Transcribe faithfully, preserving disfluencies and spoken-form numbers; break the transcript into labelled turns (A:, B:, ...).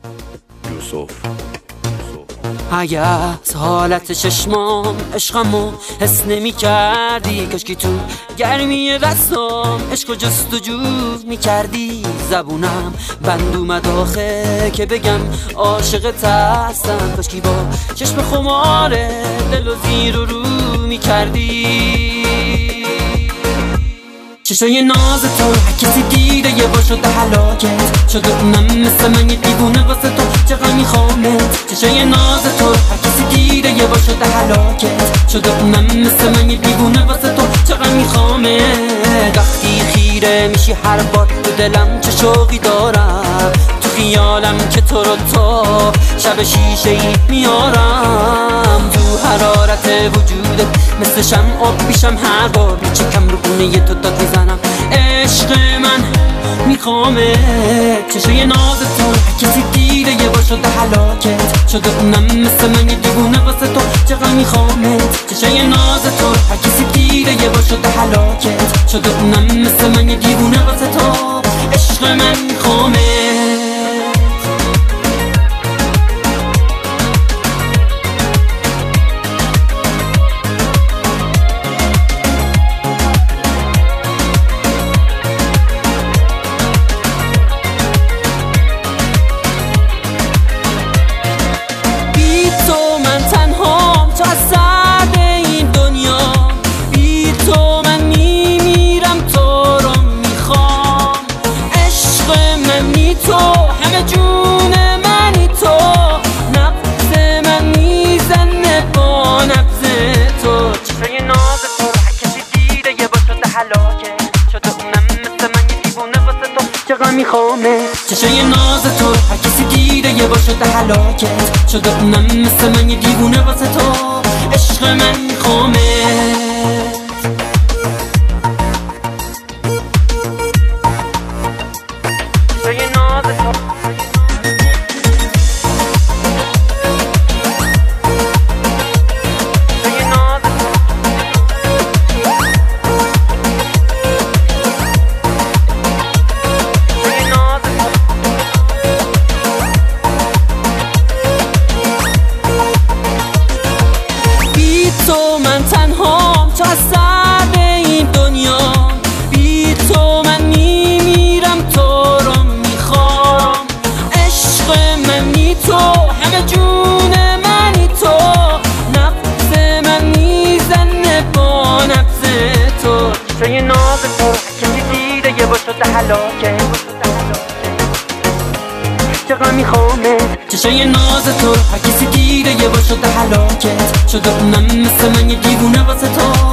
A: یوسف.
B: اگه از حالت چشمام عشقمو حس نمی کردی، کاشکی تو گرمی دستام عشقو جستجو می کردی. زبونم بند اومد آخه که بگم عاشقت هستم، کاشکی با چشم خماره دل و زیر و رو می کردی. چشای ناز تو هر کسی دیده یه بار شده هلاکت شده، اونم مثل من یه دیوونه واسه تو چقدر میخوامت. چشای ناز تو هر کسی دیده یه بار شده هلاکت شده، اونم مثل من یه دیوونه واسه تو چقدر میخوامت. وقتی خیره میشی هر بار تو دلم چه شوقی دارم، تو خیالم که تو رو تا شب شیشه ای میارم. تو حرارت وجودت مثل شمع آب میشم هر بار چکم رو گونه یه تو داد میزنم. عشق من میخوامت. چشای ناز تو هر کسی دیده یه بار شده هلاکت شده، اونم مثل من یه دیوونه واسه تو چقدر میخوامت. چشای ناز تو هر کسی دیده یه بار شده هلاکت شده، اونم مثل من یه دیوونه واسه تو عشق من میخوامت. چقدر میخوامت. چشای ناز تو هر کسی دیده یه بار شده هلاکت شده، اونم مثل من یه دیوونه واسه تو عشق من میخوامت. چشای ناز تو تو از سر این دنیا، بی تو من میمیرم تو رو میخوام. عشق منی تو همه جون منی تو، نفس من میزنه با نفس تو. چشای ناز تو کسی دیده یه بار شده هلاکت چقدر میخوامت. چشای ناز تو هر کسی دیده یه بار شده هلاکت شده، اونم مثل من یه دیوونه واسه تو